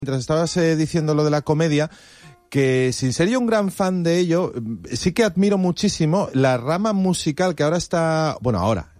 Mientras estabas diciendo lo de la comedia, que sin ser yo un gran fan de ello, sí que admiro muchísimo la rama musical que ahora está... Bueno, ahora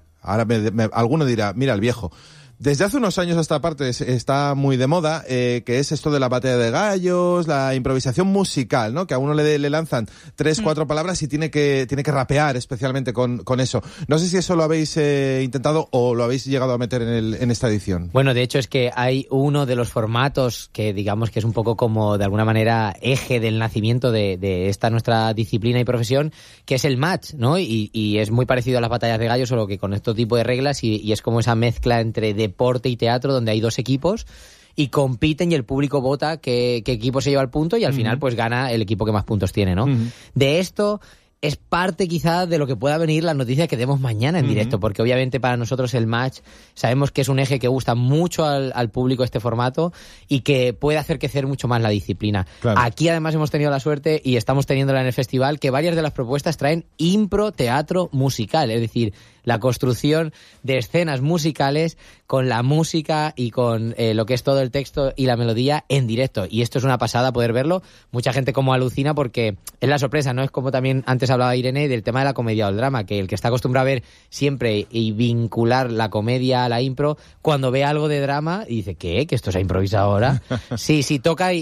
alguno dirá, mira el viejo. Desde hace unos años a esta parte está muy de moda, que es esto de la batalla de gallos, la improvisación musical, ¿no? Que a uno le lanzan 3, 4 palabras y tiene que rapear especialmente con eso. No sé si eso lo habéis intentado o lo habéis llegado a meter en esta edición. Bueno, de hecho es que hay uno de los formatos que digamos que es un poco como de alguna manera eje del nacimiento de esta nuestra disciplina y profesión, que es el match, ¿no? Y es muy parecido a las batallas de gallos, solo que con este tipo de reglas y es como esa mezcla entre deporte y teatro, donde hay 2 equipos y compiten y el público vota qué equipo se lleva el punto y al final pues gana el equipo que más puntos tiene, ¿no? De esto es parte quizá de lo que pueda venir la noticia que demos mañana en directo, porque obviamente para nosotros el match sabemos que es un eje que gusta mucho al público este formato y que puede hacer crecer mucho más la disciplina. Claro. Aquí además hemos tenido la suerte y estamos teniéndola en el festival que varias de las propuestas traen impro teatro musical, es decir, la construcción de escenas musicales con la música y con lo que es todo el texto y la melodía en directo. Y esto es una pasada poder verlo. Mucha gente como alucina porque es la sorpresa, ¿no? Es como también antes hablaba Irene del tema de la comedia o el drama, que el que está acostumbrado a ver siempre y vincular la comedia a la impro, cuando ve algo de drama y dice, ¿qué? ¿Que esto se ha improvisado ahora? Sí, toca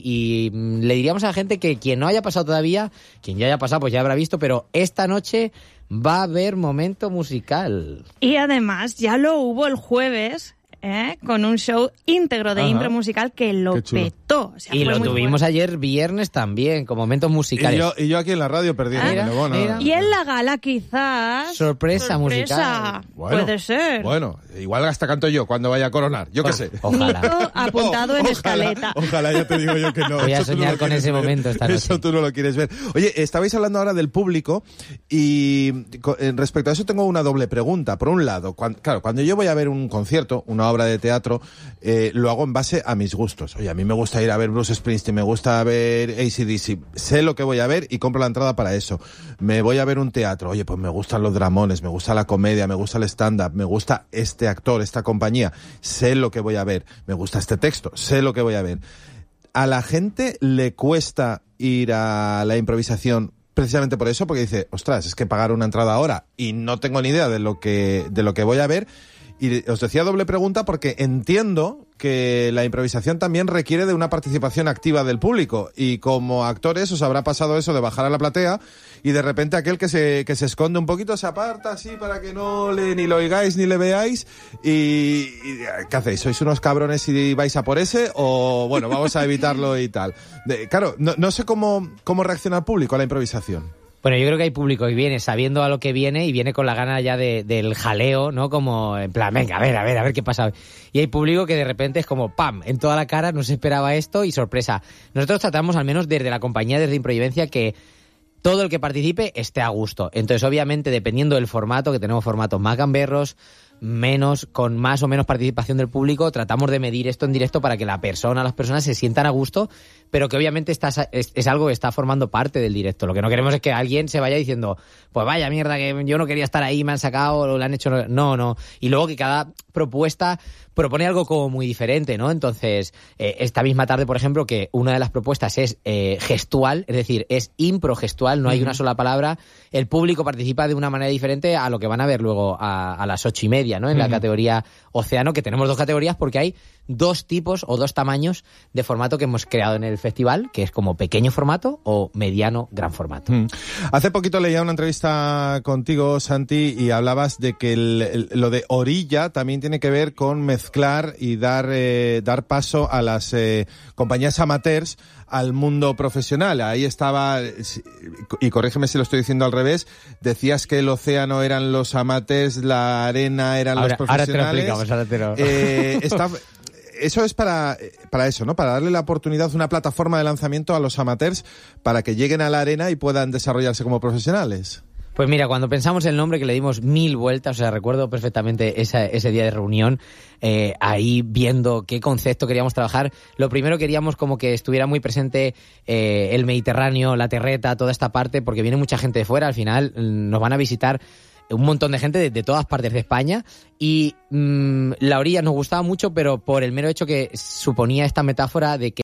y le diríamos a la gente que quien no haya pasado todavía, quien ya haya pasado pues ya habrá visto, pero esta noche va a haber momento musical. Y además ya lo hubo el jueves, con un show íntegro de impro musical que lo petó. O sea, y lo tuvimos ayer viernes también, con momentos musicales. Y yo aquí en la radio perdiendo. Mira. Y en la gala quizás... Sorpresa musical. Bueno, puede ser. Bueno, igual hasta canto yo cuando vaya a coronar, yo qué sé. Ojalá. Apuntado en escaleta. Ojalá, ya te digo yo que no. Voy a soñar con ese momento esta noche. Eso tú no lo quieres ver. Oye, estabais hablando ahora del público y respecto a eso tengo una doble pregunta. Por un lado, cuando yo voy a ver un concierto, una obra de teatro, lo hago en base a mis gustos. Oye, a mí me gusta ir a ver Bruce Springsteen, me gusta ver AC/DC, sé lo que voy a ver y compro la entrada para eso. Me voy a ver un teatro, oye, pues me gustan los dramones, me gusta la comedia, me gusta el stand-up, me gusta este actor, esta compañía, sé lo que voy a ver, me gusta este texto, sé lo que voy a ver. A la gente le cuesta ir a la improvisación precisamente por eso, porque dice, ostras, es que pagar una entrada ahora y no tengo ni idea de lo que voy a ver. Y os decía doble pregunta porque entiendo que la improvisación también requiere de una participación activa del público y como actores os habrá pasado eso de bajar a la platea y de repente aquel que se esconde un poquito se aparta así para que no ni lo oigáis ni le veáis y ¿qué hacéis? ¿Sois unos cabrones y vais a por ese? O bueno, vamos a evitarlo y tal. Claro, no sé cómo reacciona el público a la improvisación. Bueno, yo creo que hay público que viene sabiendo a lo que viene y viene con la gana ya del jaleo, ¿no? Como en plan, venga, a ver qué pasa. Y hay público que de repente es como ¡pam! En toda la cara, no se esperaba esto y sorpresa. Nosotros tratamos, al menos desde la compañía, desde Improvivencia, que todo el que participe esté a gusto. Entonces, obviamente, dependiendo del formato, que tenemos formatos más gamberros, menos, con más o menos participación del público, tratamos de medir esto en directo para que las personas se sientan a gusto, pero que obviamente es algo que está formando parte del directo. Lo que no queremos es que alguien se vaya diciendo, pues vaya mierda, que yo no quería estar ahí, me han sacado, o lo han hecho... No. Y luego que cada propuesta propone algo como muy diferente, ¿no? Entonces, esta misma tarde, por ejemplo, que una de las propuestas es gestual, es decir, es impro gestual, no hay una sola palabra, el público participa de una manera diferente a lo que van a ver luego a las 8:30, ¿no? En la categoría Océano, que tenemos 2 categorías porque hay 2 tipos o 2 tamaños de formato que hemos creado en el festival, que es como pequeño formato o mediano gran formato. Hace poquito leía una entrevista contigo, Santi, y hablabas de que lo de orilla también tiene que ver con mezclar y dar paso a las compañías amateurs al mundo profesional. Ahí estaba, y corrígeme si lo estoy diciendo al revés, decías que el océano eran los amateurs, la arena eran los profesionales. Ahora te lo explicamos, Eso es para eso, ¿no? Para darle la oportunidad, una plataforma de lanzamiento a los amateurs para que lleguen a la arena y puedan desarrollarse como profesionales. Pues mira, cuando pensamos el nombre, que le dimos 1000 vueltas, o sea, recuerdo perfectamente ese día de reunión, ahí viendo qué concepto queríamos trabajar. Lo primero queríamos como que estuviera muy presente el Mediterráneo, la terreta, toda esta parte, porque viene mucha gente de fuera, al final nos van a visitar un montón de gente de todas partes de España, y la orilla nos gustaba mucho, pero por el mero hecho que suponía esta metáfora de que